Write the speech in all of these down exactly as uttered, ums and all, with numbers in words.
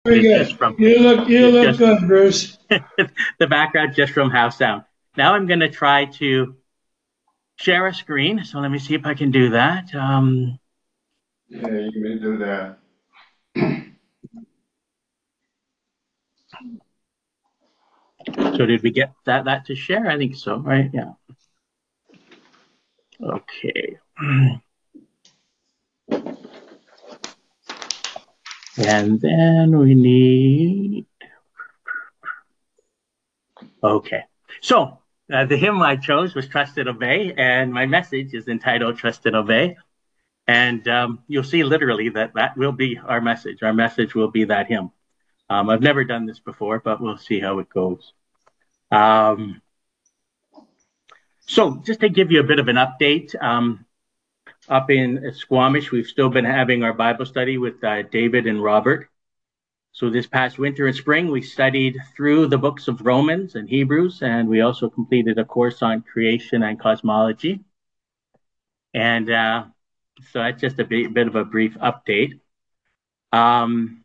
Very is good. just from You look, you look just good, Bruce. the background just from House Sound. Now I'm going to try to share a screen. So let me see if I can do that. Um, Yeah, you can do that. so did we get that that to share? I think so, right? Yeah. Okay. And then we need. Okay. So uh, the hymn I chose was Trust and Obey, and my message is entitled Trust and Obey. And um, you'll see literally that that will be our message. Our message will be that hymn. Um, I've never done this before, but we'll see how it goes. Um, so just to give you a bit of an update, um, up in Squamish, we've still been having our Bible study with uh, David and Robert. So this past winter and spring, we studied through the books of Romans and Hebrews, and we also completed a course on creation and cosmology. And uh, so that's just a bit, bit of a brief update. Um,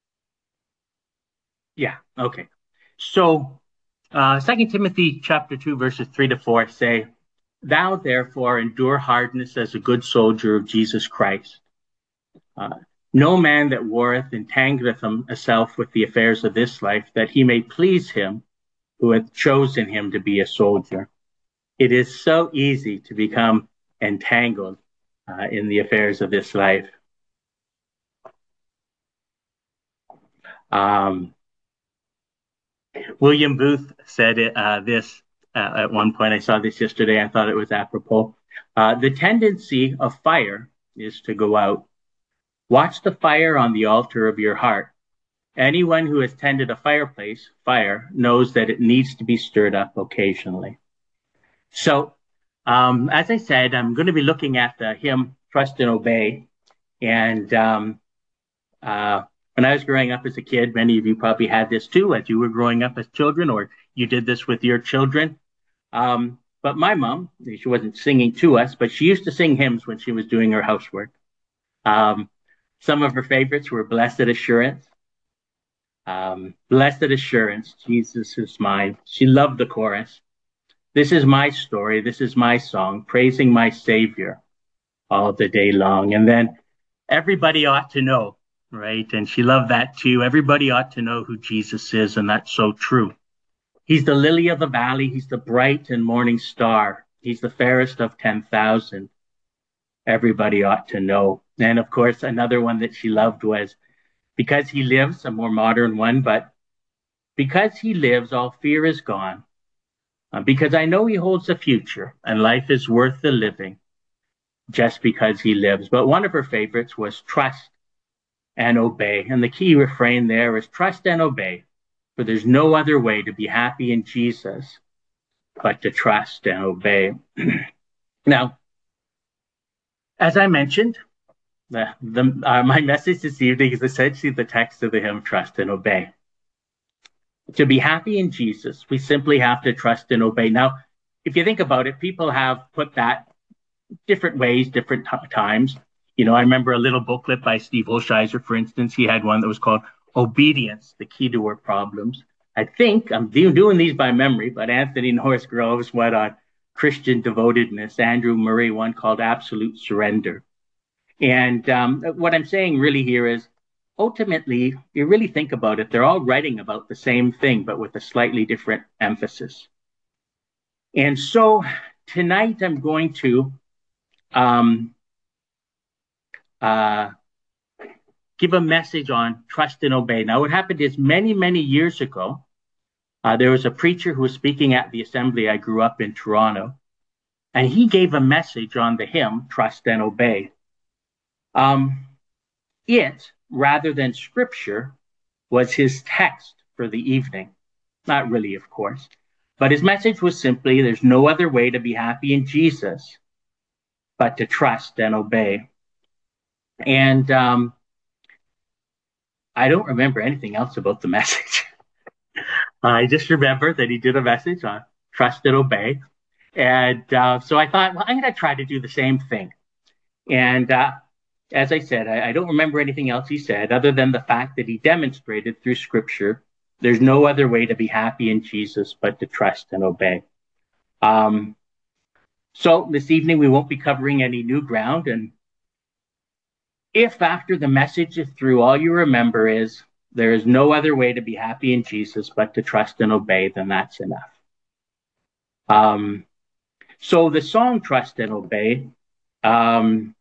yeah, okay. So uh, Second Timothy chapter two, verses three to four say, Thou therefore endure hardness as a good soldier of Jesus Christ. Uh, no man that warreth entangleth himself with the affairs of this life, that he may please him who hath chosen him to be a soldier. It is so easy to become entangled uh, in the affairs of this life. Um, William Booth said uh, this uh, at one point. I saw this yesterday. I thought it was apropos. Uh, the tendency of fire is to go out. Watch the fire on the altar of your heart. Anyone who has tended a fireplace, fire, knows that it needs to be stirred up occasionally. So, um, as I said, I'm going to be looking at the hymn Trust and Obey. And um, uh, when I was growing up as a kid, many of you probably had this too, as you were growing up as children, or you did this with your children. Um, but my mom, she wasn't singing to us, but she used to sing hymns when she was doing her housework. Um, some of her favorites were Blessed Assurance. Um, Blessed Assurance, Jesus is mine. She loved the chorus. This is my story. This is my song, praising my Savior all the day long. And then everybody ought to know, right? And she loved that too. Everybody ought to know who Jesus is, and that's so true. He's the lily of the valley. He's the bright and morning star. He's the fairest of ten thousand. Everybody ought to know. And of course, another one that she loved was Because He Lives, a more modern one, but because He lives, all fear is gone. Uh, because I know He holds the future, and life is worth the living just because He lives. But one of her favorites was Trust and Obey. And the key refrain there is trust and obey, for there's no other way to be happy in Jesus but to trust and obey. Now, as I mentioned, the, the, uh, my message this evening is essentially the text of the hymn, Trust and Obey. To be happy in Jesus, we simply have to trust and obey. Now, if you think about it, people have put that different ways, different t- times. You know, I remember a little booklet by Steve Olsheiser, for instance. He had one that was called Obedience, the Key to Our Problems. I think I'm doing these by memory, but Anthony Norris Groves went on Christian devotedness. Andrew Murray one called Absolute Surrender. And um, what I'm saying really here is, ultimately, you really think about it, they're all writing about the same thing, but with a slightly different emphasis. And so tonight I'm going to um, uh, give a message on trust and obey. Now, what happened is many, many years ago, uh, there was a preacher who was speaking at the assembly. I grew up in Toronto, and he gave a message on the hymn, Trust and Obey. Um, it, rather than scripture, was his text for the evening. Not really, of course, but his message was simply, there's no other way to be happy in Jesus but to trust and obey. And um, I don't remember anything else about the message. I just remember that he did a message on trust and obey. And uh, so I thought, well, I'm going to try to do the same thing. And uh, as I said, I, I don't remember anything else he said other than the fact that he demonstrated through Scripture there's no other way to be happy in Jesus but to trust and obey. Um, so this evening we won't be covering any new ground, and if after the message is through, all you remember is there is no other way to be happy in Jesus but to trust and obey, then that's enough. Um, so the song Trust and Obey, um,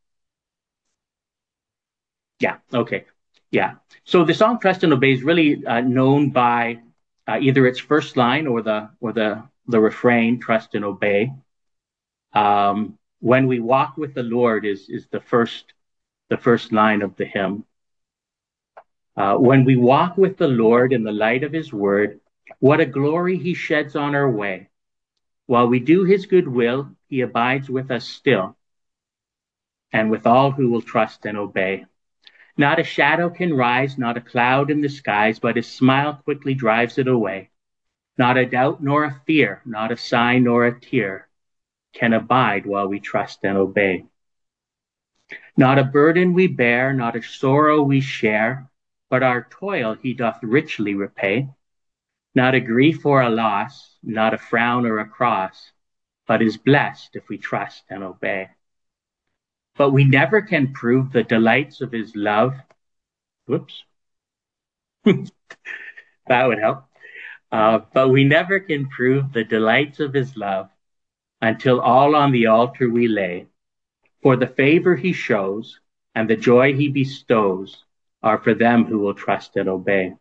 yeah, okay, yeah. So the song Trust and Obey is really uh, known by uh, either its first line or the or the the refrain, Trust and Obey. Um, when we walk with the Lord is is the first the first line of the hymn. Uh, when we walk with the Lord in the light of his word, what a glory he sheds on our way. While we do his good will, he abides with us still, and with all who will trust and obey. Not a shadow can rise, not a cloud in the skies, but his smile quickly drives it away. Not a doubt nor a fear, not a sigh nor a tear can abide while we trust and obey. Not a burden we bear, not a sorrow we share, but our toil he doth richly repay. Not a grief or a loss, not a frown or a cross, but is blessed if we trust and obey. But we never can prove the delights of his love. Whoops. That would help. Uh, but we never can prove the delights of his love until all on the altar we lay. For the favor he shows and the joy he bestows are for them who will trust and obey.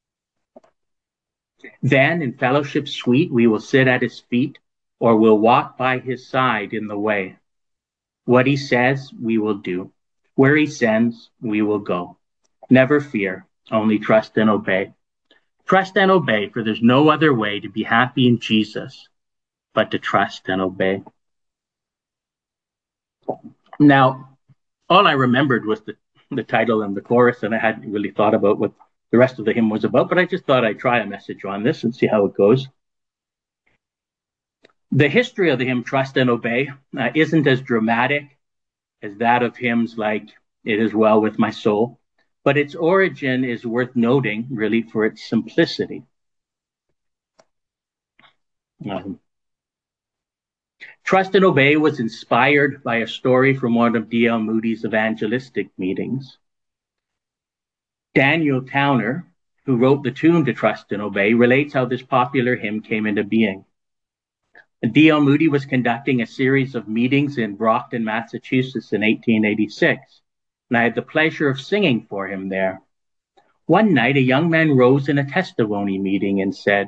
Then in fellowship sweet we will sit at his feet, or will walk by his side in the way. What he says, we will do. Where he sends, we will go. Never fear, only trust and obey. Trust and obey, for there's no other way to be happy in Jesus but to trust and obey. Now, all I remembered was the, the title and the chorus, and I hadn't really thought about what the rest of the hymn was about, but I just thought I'd try a message on this and see how it goes. The history of the hymn Trust and Obey uh, isn't as dramatic as that of hymns like It Is Well With My Soul, but its origin is worth noting, really, for its simplicity. Um, Trust and Obey was inspired by a story from one of D L Moody's evangelistic meetings. Daniel Towner, who wrote the tune to Trust and Obey, relates how this popular hymn came into being. D L Moody was conducting a series of meetings in Brockton, Massachusetts in eighteen eighty-six, and I had the pleasure of singing for him there. One night, a young man rose in a testimony meeting and said,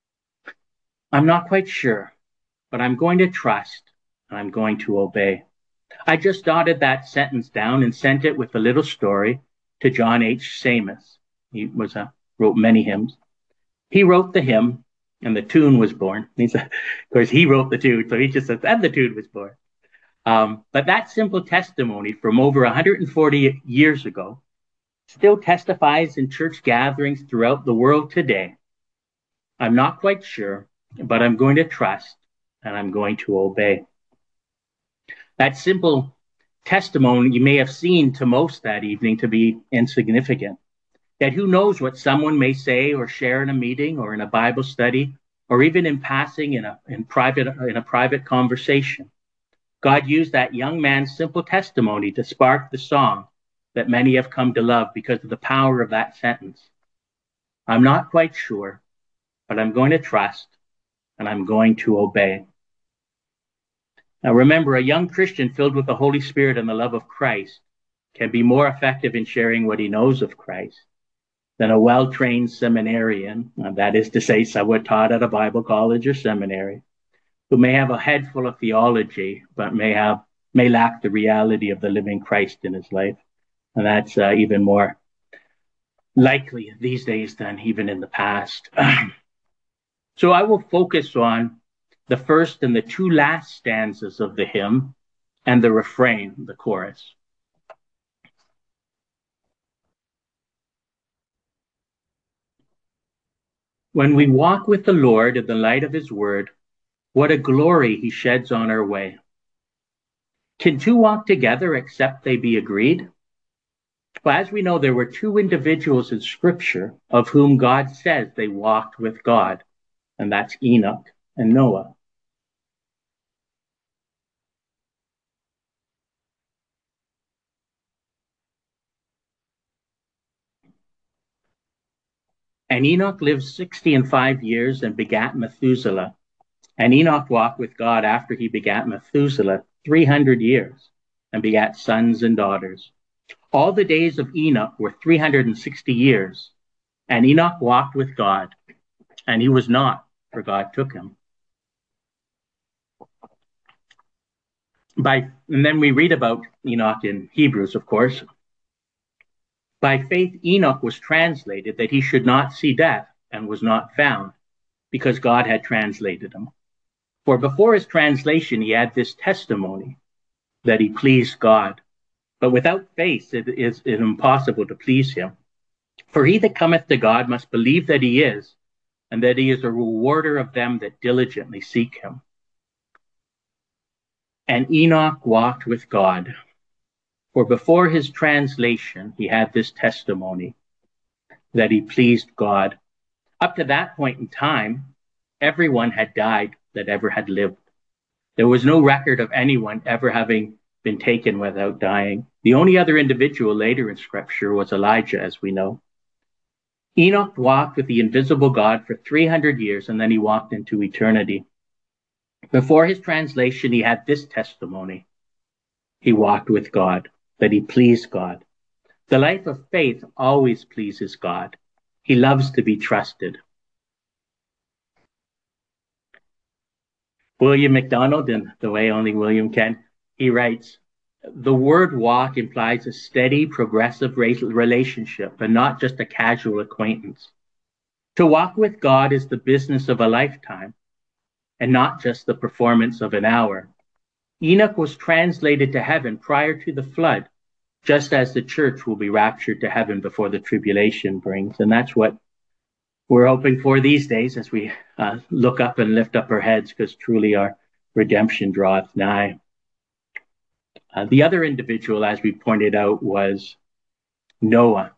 "I'm not quite sure, but I'm going to trust and I'm going to obey." I just jotted that sentence down and sent it with a little story to John H. Samus. He was a, wrote many hymns. He wrote the hymn, and the tune was born. He said, of course, he wrote the tune, so he just said, and the tune was born. Um, but that simple testimony from over one hundred forty years ago still testifies in church gatherings throughout the world today. I'm not quite sure, but I'm going to trust and I'm going to obey. That simple testimony you may have seen to most that evening to be insignificant. Yet who knows what someone may say or share in a meeting or in a Bible study, or even in passing in a, in private, in a private conversation. God used that young man's simple testimony to spark the song that many have come to love because of the power of that sentence. I'm not quite sure, but I'm going to trust and I'm going to obey. Now remember, a young Christian filled with the Holy Spirit and the love of Christ can be more effective in sharing what he knows of Christ than a well-trained seminarian, that is to say, someone taught at a Bible college or seminary, who may have a head full of theology, but may have may lack the reality of the living Christ in his life. And that's uh, even more likely these days than even in the past. So I will focus on the first and the two last stanzas of the hymn and the refrain, the chorus. When we walk with the Lord in the light of his word, what a glory he sheds on our way. Can two walk together except they be agreed? But as we know, there were two individuals in Scripture of whom God says they walked with God, and that's Enoch and Noah. And Enoch lived sixty and five years and begat Methuselah. And Enoch walked with God after he begat Methuselah three hundred years and begat sons and daughters. All the days of Enoch were three hundred sixty years. And Enoch walked with God, and he was not, for God took him. By, and then we read about Enoch in Hebrews, of course. By faith, Enoch was translated that he should not see death, and was not found, because God had translated him. For before his translation, he had this testimony that he pleased God. But without faith, it is impossible to please him. For he that cometh to God must believe that he is, and that he is a rewarder of them that diligently seek him. And Enoch walked with God. For before his translation, he had this testimony that he pleased God. Up to that point in time, everyone had died that ever had lived. There was no record of anyone ever having been taken without dying. The only other individual later in Scripture was Elijah, as we know. Enoch walked with the invisible God for three hundred years, and then he walked into eternity. Before his translation, he had this testimony. He walked with God, that he pleased God. The life of faith always pleases God. He loves to be trusted. William MacDonald, in the way only William can, he writes, the word walk implies a steady, progressive relationship and not just a casual acquaintance. To walk with God is the business of a lifetime and not just the performance of an hour. Enoch was translated to heaven prior to the flood, just as the church will be raptured to heaven before the tribulation brings. And that's what we're hoping for these days as we uh, look up and lift up our heads, because truly our redemption draweth nigh. Uh, the other individual, as we pointed out, was Noah.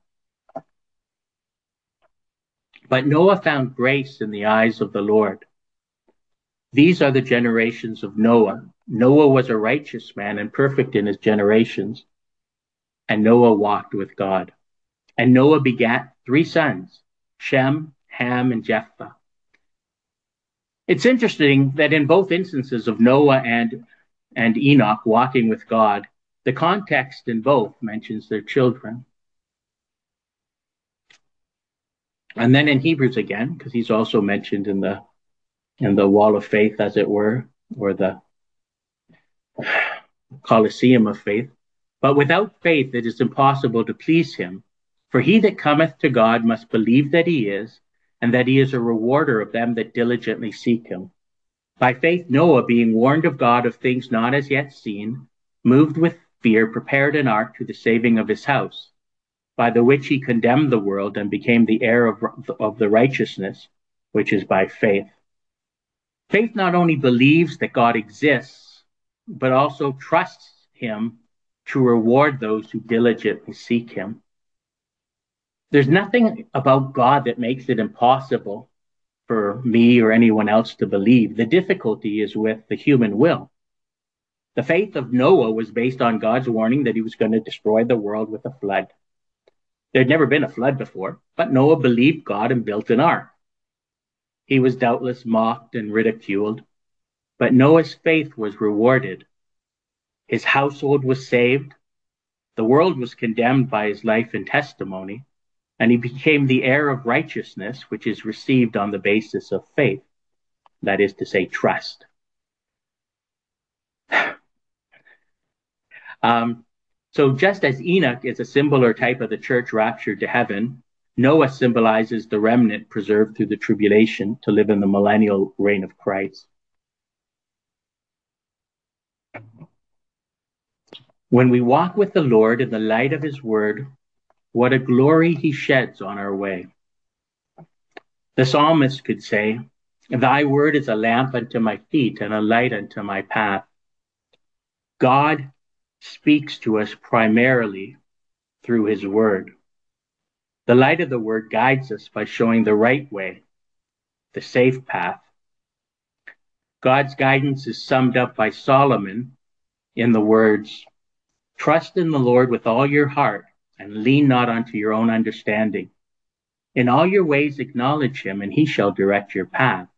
But Noah found grace in the eyes of the Lord. These are the generations of Noah. Noah was a righteous man and perfect in his generations. And Noah walked with God. And Noah begat three sons, Shem, Ham, and Japheth. It's interesting that in both instances of Noah and, and Enoch walking with God, the context in both mentions their children. And then in Hebrews again, because he's also mentioned in the in the wall of faith, as it were, or the Colosseum of faith. But without faith it is impossible to please him. For he that cometh to God must believe that he is, and that he is a rewarder of them that diligently seek him. By faith Noah, being warned of God of things not as yet seen, moved with fear, prepared an ark to the saving of his house, by the which he condemned the world and became the heir of, of the righteousness, which is by faith. Faith not only believes that God exists, but also trusts him to reward those who diligently seek him. There's nothing about God that makes it impossible for me or anyone else to believe. The difficulty is with the human will. The faith of Noah was based on God's warning that he was going to destroy the world with a flood. There had never been a flood before, but Noah believed God and built an ark. He was doubtless mocked and ridiculed, but Noah's faith was rewarded. His household was saved. The world was condemned by his life and testimony, and he became the heir of righteousness, which is received on the basis of faith, that is to say, trust. um, so just as Enoch is a symbol or type of the church raptured to heaven, Noah symbolizes the remnant preserved through the tribulation to live in the millennial reign of Christ. When we walk with the Lord in the light of his word, what a glory he sheds on our way. The psalmist could say, thy word is a lamp unto my feet and a light unto my path. God speaks to us primarily through his word. The light of the word guides us by showing the right way, the safe path. God's guidance is summed up by Solomon in the words, "Trust in the Lord with all your heart and lean not unto your own understanding. In all your ways acknowledge him, and he shall direct your path."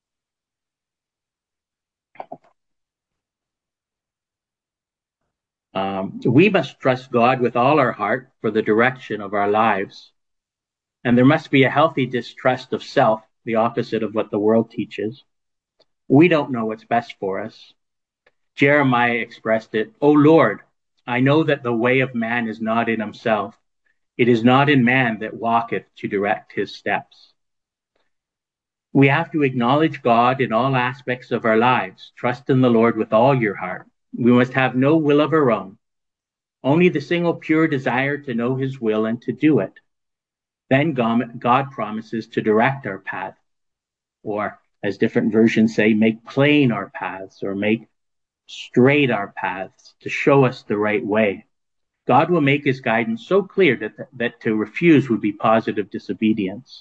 Um, we must trust God with all our heart for the direction of our lives. And there must be a healthy distrust of self, the opposite of what the world teaches. We don't know what's best for us. Jeremiah expressed it, "O Lord, I know that the way of man is not in himself. It is not in man that walketh to direct his steps." We have to acknowledge God in all aspects of our lives. Trust in the Lord with all your heart. We must have no will of our own, only the single pure desire to know his will and to do it. Then God promises to direct our path, or as different versions say, make plain our paths, or make straight our paths, to show us the right way. God will make his guidance so clear that, that to refuse would be positive disobedience.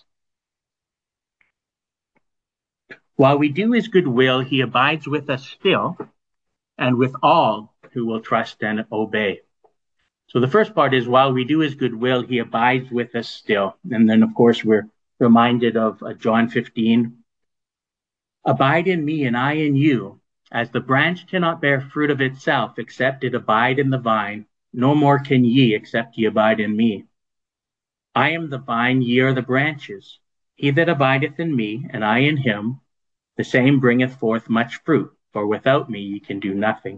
While we do his good will, he abides with us still, and with all who will trust and obey. So the first part is, while we do his good will, he abides with us still. And then, of course, we're reminded of uh, John fifteen. Abide in me and I in you, as the branch cannot bear fruit of itself except it abide in the vine, no more can ye except ye abide in me. I am the vine, ye are the branches. He that abideth in me, and I in him, the same bringeth forth much fruit, for without me ye can do nothing.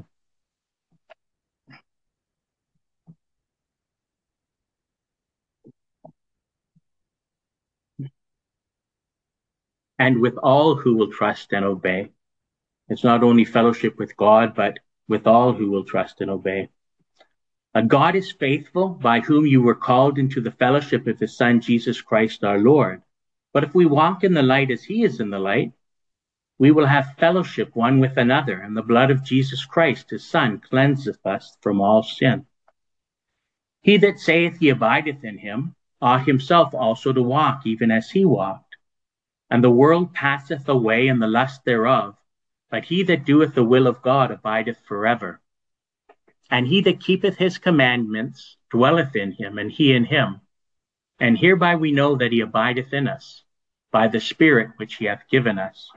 And with all who will trust and obey. It's not only fellowship with God, but with all who will trust and obey. Uh, God is faithful, by whom you were called into the fellowship of his Son, Jesus Christ our Lord. But if we walk in the light as he is in the light, we will have fellowship one with another, and the blood of Jesus Christ, his Son, cleanseth us from all sin. He that saith he abideth in him ought himself also to walk even as he walked. And the world passeth away and the lust thereof, but he that doeth the will of God abideth forever. And he that keepeth his commandments dwelleth in him, and he in him. And hereby we know that he abideth in us, by the Spirit which he hath given us.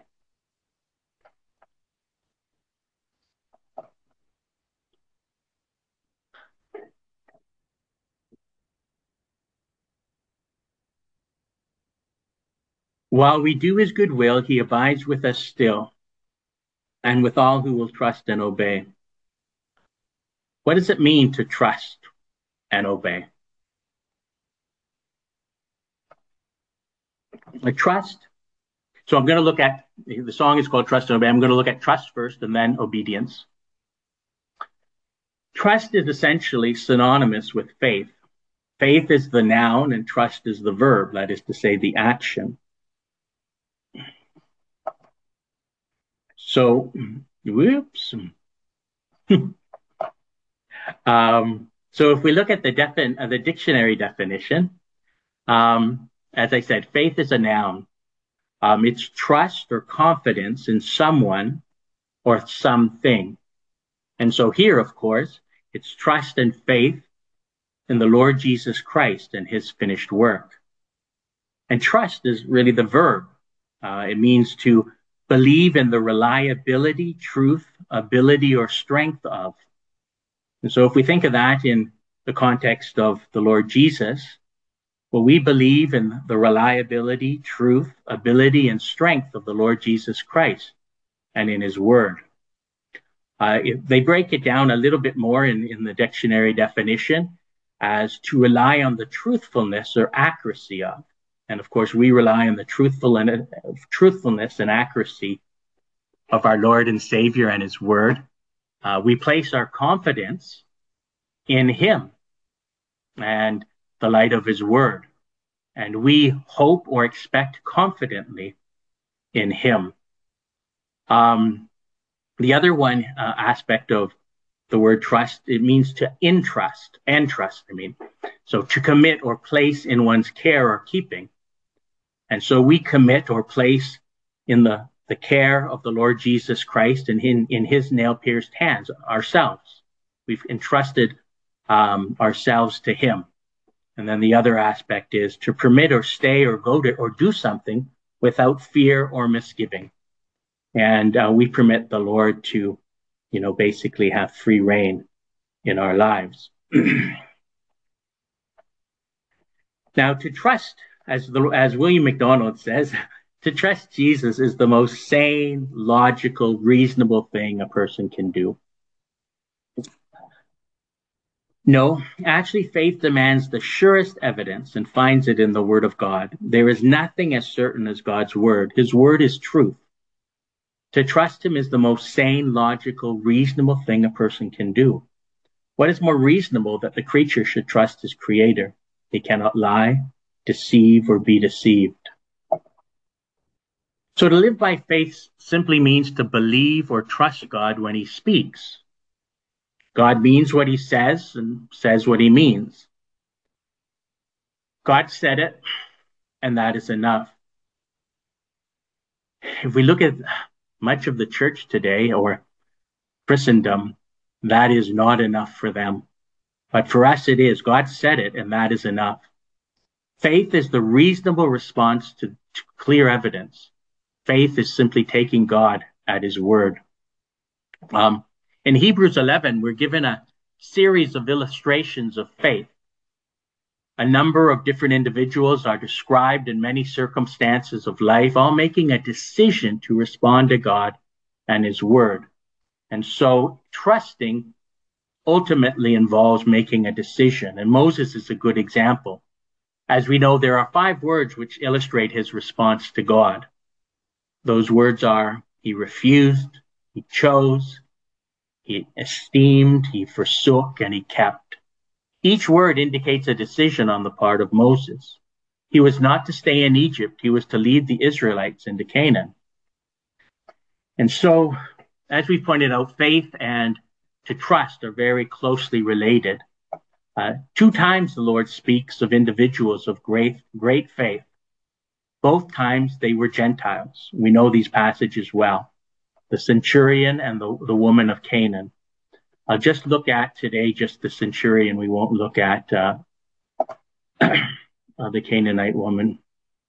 While we do his good will, he abides with us still, and with all who will trust and obey. What does it mean to trust and obey? A trust. So I'm going to look at, the song is called Trust and Obey. I'm going to look at trust first and then obedience. Trust is essentially synonymous with faith. Faith is the noun and trust is the verb, that is to say, the action. So, whoops. um, so if we look at the, defin- uh, the dictionary definition, um, as I said, faith is a noun. Um, it's trust or confidence in someone or something. And so here, of course, it's trust and faith in the Lord Jesus Christ and his finished work. And trust is really the verb. Uh, it means to believe in the reliability, truth, ability, or strength of. And so if we think of that in the context of the Lord Jesus, well, we believe in the reliability, truth, ability, and strength of the Lord Jesus Christ and in his word. Uh, it, they break it down a little bit more in, in the dictionary definition as to rely on the truthfulness or accuracy of. And of course, we rely on the truthful and, uh, truthfulness and accuracy of our Lord and Savior and his word. Uh, we place our confidence in him and the light of his word. And we hope or expect confidently in him. Um, the other one uh, aspect of the word trust, it means to entrust, entrust, I mean. So to commit or place in one's care or keeping. And so we commit or place in the, the care of the Lord Jesus Christ and in, in his nail-pierced hands ourselves. We've entrusted um, ourselves to him. And then the other aspect is to permit or stay or go to or do something without fear or misgiving. And uh, we permit the Lord to, you know, basically have free reign in our lives. Now, to trust, as, the, as William MacDonald says, to trust Jesus is the most sane, logical, reasonable thing a person can do. No, actually, faith demands the surest evidence and finds it in the Word of God. There is nothing as certain as God's Word. His Word is truth. To trust him is the most sane, logical, reasonable thing a person can do. What is more reasonable that the creature should trust his creator? He cannot lie, deceive, or be deceived. So to live by faith simply means to believe or trust God when he speaks. God means what he says and says what he means. God said it, and that is enough. If we look at much of the church today or Christendom, that is not enough for them. But for us, it is. God said it, and that is enough. Faith is the reasonable response to, to clear evidence. Faith is simply taking God at his word. Um, in Hebrews eleven, we're given a series of illustrations of faith. A number of different individuals are described in many circumstances of life, all making a decision to respond to God and his word. And so trusting ultimately involves making a decision. And Moses is a good example. As we know, there are five words which illustrate his response to God. Those words are, he refused, he chose, he esteemed, he forsook, and he kept. Each word indicates a decision on the part of Moses. He was not to stay in Egypt. He was to lead the Israelites into Canaan. And so, as we pointed out, faith and to trust are very closely related. Uh, two times the Lord speaks of individuals of great, great faith. Both times they were Gentiles. We know these passages well. The centurion and the, the woman of Canaan. I'll just look at today just the centurion. We won't look at uh, uh, the Canaanite woman.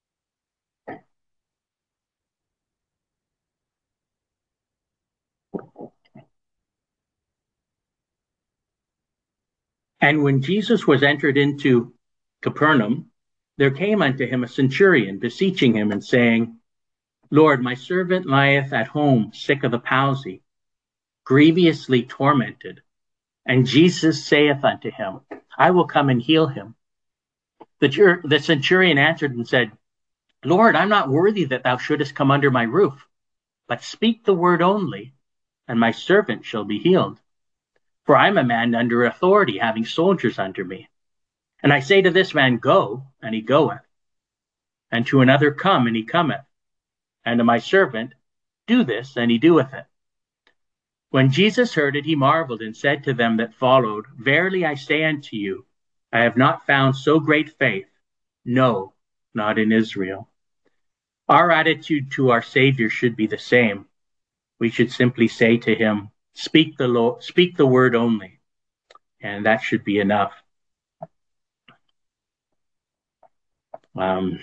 And when Jesus was entered into Capernaum, there came unto him a centurion, beseeching him and saying, Lord, my servant lieth at home, sick of the palsy, grievously tormented. And Jesus saith unto him, I will come and heal him. The, the centurion answered and said, Lord, I'm not worthy that thou shouldest come under my roof, but speak the word only, and my servant shall be healed. For I'm a man under authority, having soldiers under me. And I say to this man, go, and he goeth. And to another, come, and he cometh. And to my servant, do this, and he doeth it. When Jesus heard it, he marveled and said to them that followed, Verily I say unto you, I have not found so great faith, no, not in Israel. Our attitude to our Savior should be the same. We should simply say to him, speak the, lo- speak the word only, and that should be enough. Um,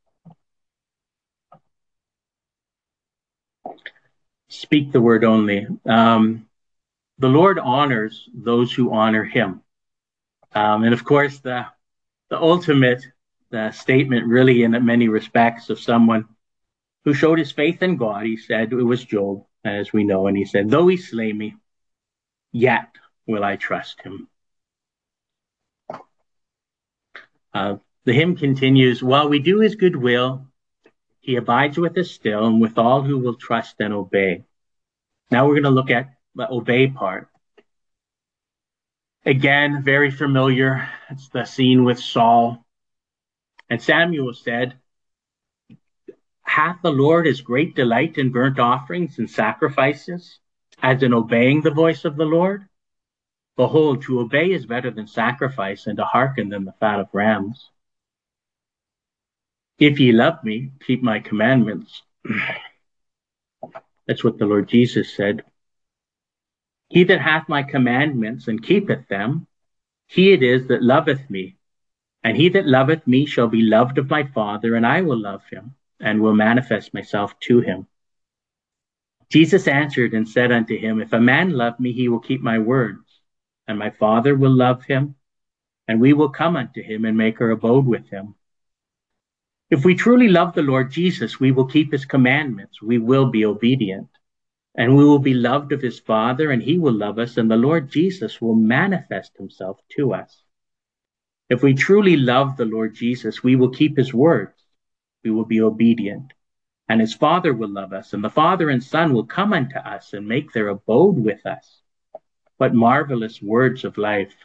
speak the word only. Um, the Lord honors those who honor him. Um, and of course, the, the ultimate the statement really in many respects of someone who showed his faith in God, he said, it was Job, as we know, and he said, though he slay me, yet will I trust him. Uh, the hymn continues, while we do his good will, he abides with us still, and with all who will trust and obey. Now we're going to look at the obey part. Again, very familiar. It's the scene with Saul. And Samuel said, hath the Lord as great delight in burnt offerings and sacrifices as in obeying the voice of the Lord? Behold, to obey is better than sacrifice, and to hearken than the fat of rams. If ye love me, keep my commandments. That's what the Lord Jesus said. He that hath my commandments and keepeth them, he it is that loveth me. And he that loveth me shall be loved of my Father, and I will love him, and will manifest myself to him. Jesus answered and said unto him, If a man love me, he will keep my words, and my Father will love him, and we will come unto him and make our abode with him. If we truly love the Lord Jesus, we will keep his commandments, we will be obedient, and we will be loved of his Father, and he will love us, and the Lord Jesus will manifest himself to us. If we truly love the Lord Jesus, we will keep his words, we will be obedient, and his Father will love us, and the Father and Son will come unto us and make their abode with us. What marvelous words of life.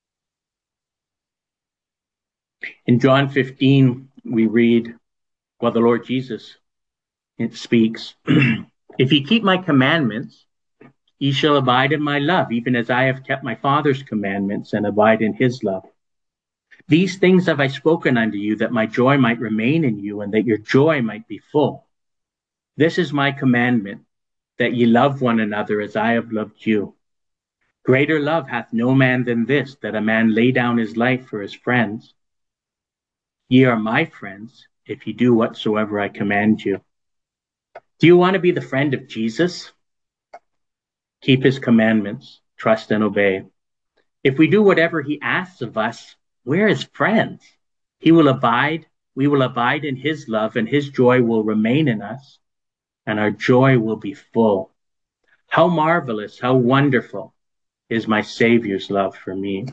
In John fifteen, we read, well, the Lord Jesus it speaks, If ye keep my commandments, ye shall abide in my love, even as I have kept my Father's commandments and abide in his love. These things have I spoken unto you, that my joy might remain in you, and that your joy might be full. This is my commandment, that ye love one another as I have loved you. Greater love hath no man than this, that a man lay down his life for his friends. Ye are my friends, if ye do whatsoever I command you. Do you want to be the friend of Jesus? Keep his commandments, trust and obey. If we do whatever he asks of us, we're his friends. He will abide, we will abide in his love, and his joy will remain in us, and our joy will be full. How marvelous, how wonderful is my Savior's love for me.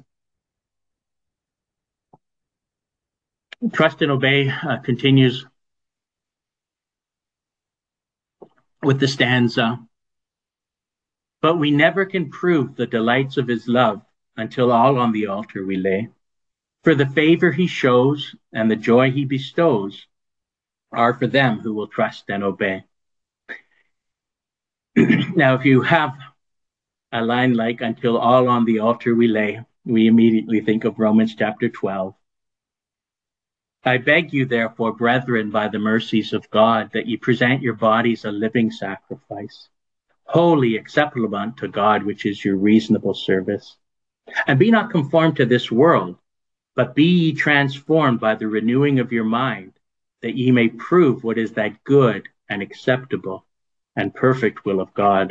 Trust and obey uh, continues with the stanza. But we never can prove the delights of his love until all on the altar we lay. For the favor he shows and the joy he bestows are for them who will trust and obey. Now, if you have a line like, until all on the altar we lay, we immediately think of Romans chapter twelve. I beg you, therefore, brethren, by the mercies of God, that ye present your bodies a living sacrifice, holy, acceptable unto God, which is your reasonable service. And be not conformed to this world, but be ye transformed by the renewing of your mind, that ye may prove what is that good and acceptable and perfect will of God.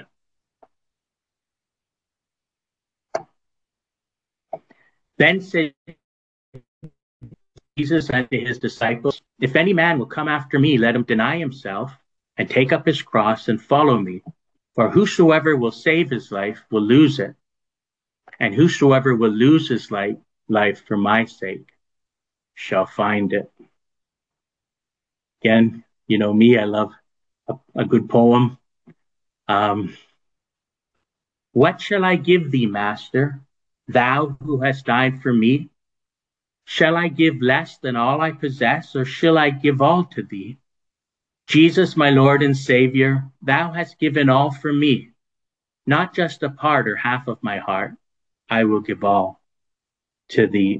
Then said Jesus unto his disciples, If any man will come after me, let him deny himself, and take up his cross, and follow me. For whosoever will save his life will lose it, and whosoever will lose his life, life for my sake shall find it. Again, you know me, I love a, a good poem. Um, what shall I give thee, Master, thou who hast died for me? Shall I give less than all I possess, or shall I give all to thee? Jesus, my Lord and Savior, thou hast given all for me, not just a part or half of my heart. I will give all to thee.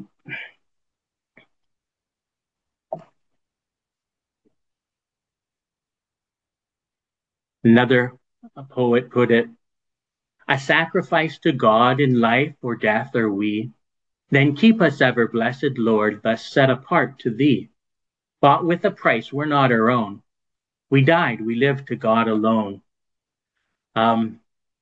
Another poet put it, a sacrifice to God in life or death are we. Then keep us ever, blessed Lord, thus set apart to thee. Bought with a price, we're not our own. We died, we live to God alone. Um,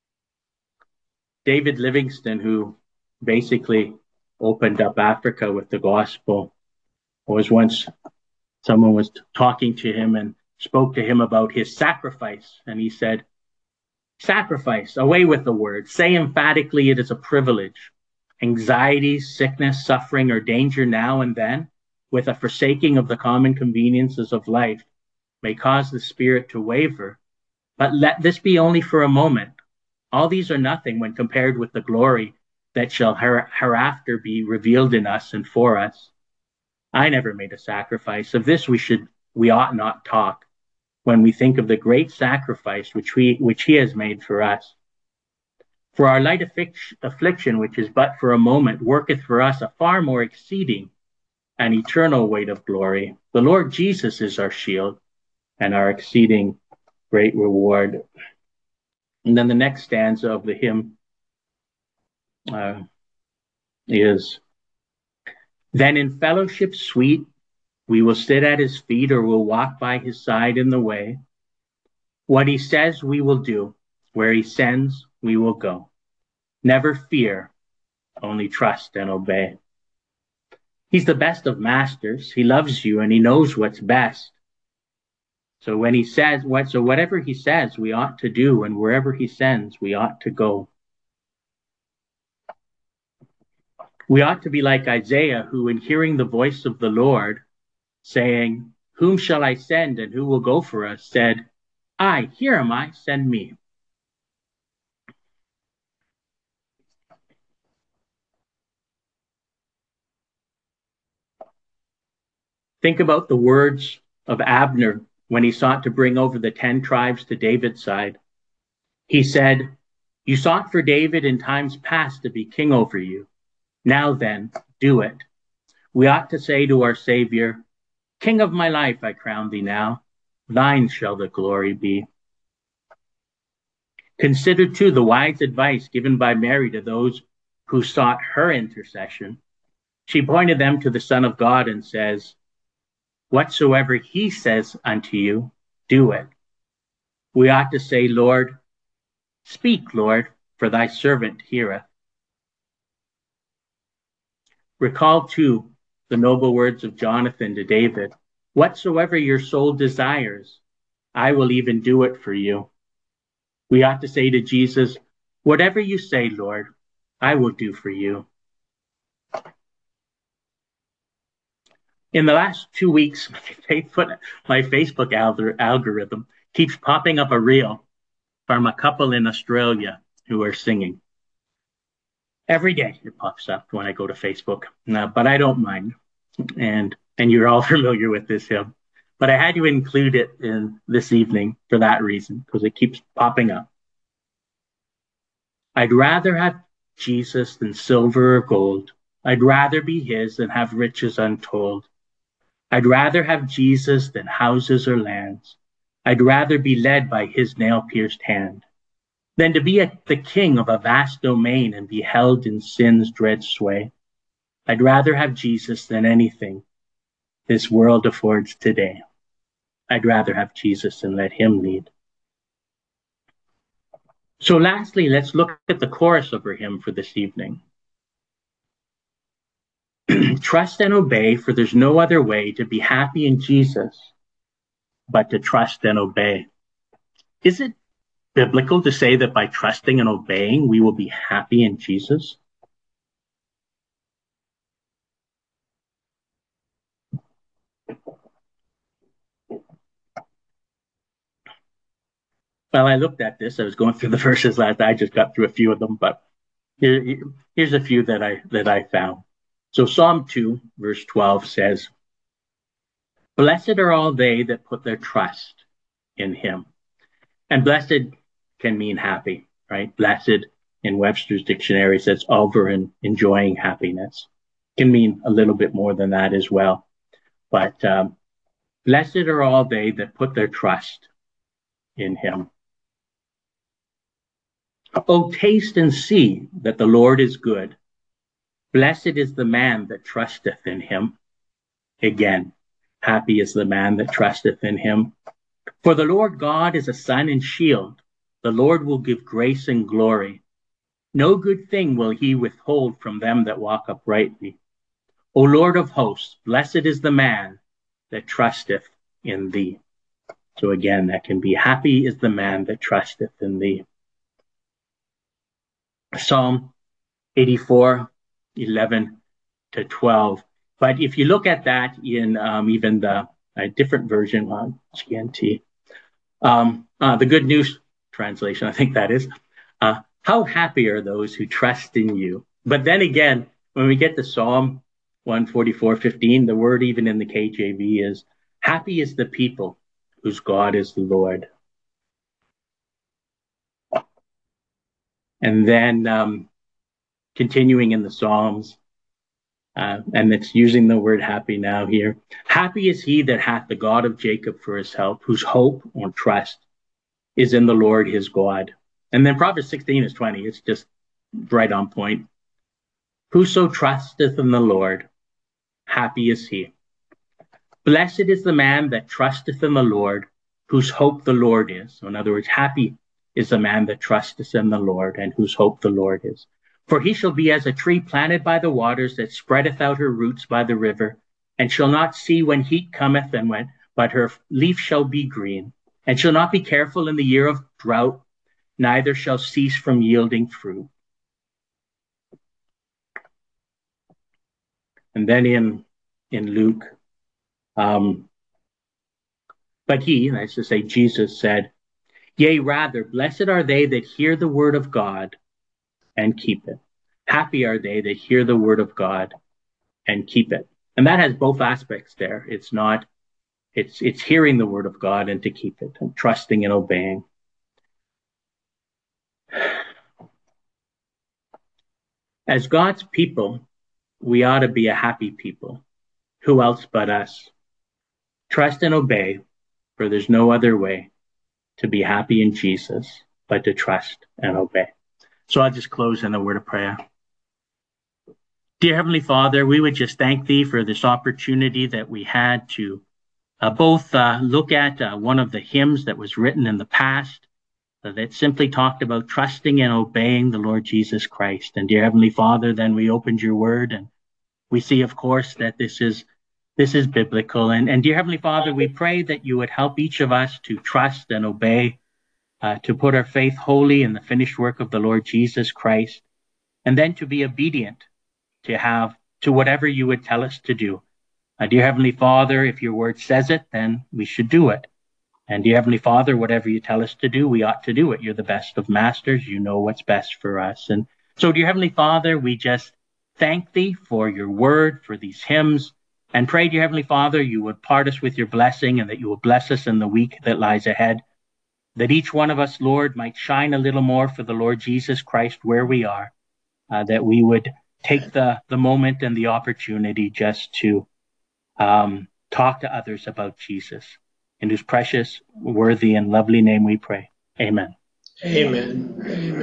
David Livingstone, who basically opened up Africa with the gospel, was once, someone was talking to him and spoke to him about his sacrifice. And he said, sacrifice, away with the word. Say emphatically it is a privilege. Anxiety, sickness, suffering, or danger now and then, with a forsaking of the common conveniences of life, may cause the spirit to waver. But let this be only for a moment. All these are nothing when compared with the glory that shall her- hereafter be revealed in us and for us. I never made a sacrifice. Of this we should, we ought not talk when we think of the great sacrifice which we, which he has made for us. For our light affliction, which is but for a moment, worketh for us a far more exceeding and eternal weight of glory. The Lord Jesus is our shield and our exceeding great reward. And then the next stanza of the hymn uh, is, then in fellowship sweet, we will sit at his feet or will walk by his side in the way. What he says we will do, where he sends we will go. Never fear, only trust and obey. He's the best of masters. He loves you and he knows what's best. So when he says what, so whatever he says, we ought to do, and wherever he sends, we ought to go. We ought to be like Isaiah, who, in hearing the voice of the Lord, saying, whom shall I send and who will go for us, said, I, here am I, send me. Think about the words of Abner when he sought to bring over the ten tribes to David's side. He said, you sought for David in times past to be king over you. Now then, do it. We ought to say to our Savior, King of my life, I crown thee now. Thine shall the glory be. Consider, too, the wise advice given by Mary to those who sought her intercession. She pointed them to the Son of God and says, whatsoever he says unto you, do it. We ought to say, Lord, speak, Lord, for thy servant heareth. Recall, too, the noble words of Jonathan to David. Whatsoever your soul desires, I will even do it for you. We ought to say to Jesus, whatever you say, Lord, I will do for you. In the last two weeks, my Facebook algorithm keeps popping up a reel from a couple in Australia who are singing. Every day it pops up when I go to Facebook, no, but I don't mind. And and you're all familiar with this hymn. But I had to include it in this evening for that reason, because it keeps popping up. I'd rather have Jesus than silver or gold. I'd rather be his than have riches untold. I'd rather have Jesus than houses or lands. I'd rather be led by his nail-pierced hand than to be a, the king of a vast domain and be held in sin's dread sway. I'd rather have Jesus than anything this world affords today. I'd rather have Jesus and let him lead. So lastly, let's look at the chorus of our hymn for this evening. Trust and obey, for there's no other way to be happy in Jesus but to trust and obey. Is it biblical to say that by trusting and obeying, we will be happy in Jesus? Well, I looked at this. I was going through the verses last night. I just got through a few of them, but here, here's a few that I that I found. So Psalm two, verse twelve says, blessed are all they that put their trust in him. And blessed can mean happy, right? Blessed in Webster's dictionary says over and enjoying happiness. Can mean a little bit more than that as well. But um, blessed are all they that put their trust in him. Oh, taste and see that the Lord is good. Blessed is the man that trusteth in him. Again, happy is the man that trusteth in him. For the Lord God is a sun and shield. The Lord will give grace and glory. No good thing will he withhold from them that walk uprightly. O Lord of hosts, blessed is the man that trusteth in thee. So again, that can be happy is the man that trusteth in thee. Psalm eighty-four, eleven to twelve. But if you look at that in um, even the a different version on G N T, um, uh, the Good News translation, I think that is, uh, how happy are those who trust in you? But then again, when we get to Psalm one forty-four, fifteen, the word even in the K J V is, happy is the people whose God is the Lord. And then um, continuing in the Psalms, uh, and it's using the word happy now here. Happy is he that hath the God of Jacob for his help, whose hope or trust is in the Lord his God. And then Proverbs sixteen is twenty. It's just right on point. Whoso trusteth in the Lord, happy is he. Blessed is the man that trusteth in the Lord, whose hope the Lord is. So in other words, happy is the man that trusteth in the Lord and whose hope the Lord is. For he shall be as a tree planted by the waters, that spreadeth out her roots by the river, and shall not see when heat cometh, and when, but her leaf shall be green, and shall not be careful in the year of drought, neither shall cease from yielding fruit. And then in in Luke, um, but he, that's to say Jesus, said, yea, rather, blessed are they that hear the word of God and keep it. Happy are they that hear the word of God and keep it. And that has both aspects there. It's not, it's it's hearing the word of God and to keep it, and trusting and obeying. As God's people, we ought to be a happy people. Who else but us? Trust and obey, for there's no other way to be happy in Jesus but to trust and obey. So I'll just close in a word of prayer. Dear Heavenly Father, we would just thank Thee for this opportunity that we had to uh, both uh, look at uh, one of the hymns that was written in the past uh, that simply talked about trusting and obeying the Lord Jesus Christ. And dear Heavenly Father, then we opened Your Word, and we see, of course, that this is this is biblical. And, and dear Heavenly Father, we pray that You would help each of us to trust and obey, uh, to put our faith wholly in the finished work of the Lord Jesus Christ, and then to be obedient to have to whatever You would tell us to do. Uh, dear Heavenly Father, if Your word says it, then we should do it. And dear Heavenly Father, whatever You tell us to do, we ought to do it. You're the best of masters. You know what's best for us. And so, dear Heavenly Father, we just thank Thee for Your word, for these hymns, and pray, dear Heavenly Father, You would part us with Your blessing, and that You will bless us in the week that lies ahead, that each one of us, Lord, might shine a little more for the Lord Jesus Christ where we are, uh, that we would take the, the moment and the opportunity just to um, talk to others about Jesus. In Whose precious, worthy, and lovely name we pray. Amen. Amen. Amen.